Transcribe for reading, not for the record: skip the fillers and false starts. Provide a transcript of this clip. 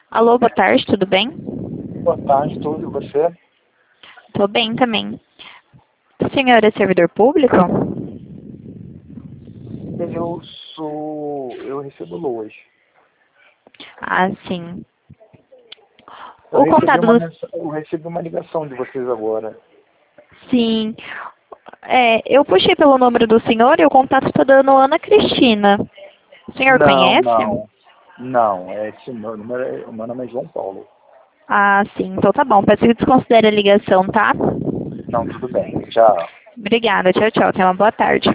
Alô, boa tarde, tudo bem? Boa tarde, tudo e você? Tô bem também. O senhor é servidor público? Eu recebo loas. Ah, sim. Eu O contato do... eu recebi uma ligação de vocês agora. Sim. Eu puxei pelo número do senhor e o contato está dando Ana Cristina. O senhor Não, conhece? não. Não, o meu nome é João Paulo. Ah, sim. Então tá bom. Peço que desconsidere a ligação, tá? Não, tudo bem. Tchau. Obrigada. Tchau, tchau. Tenha uma boa tarde.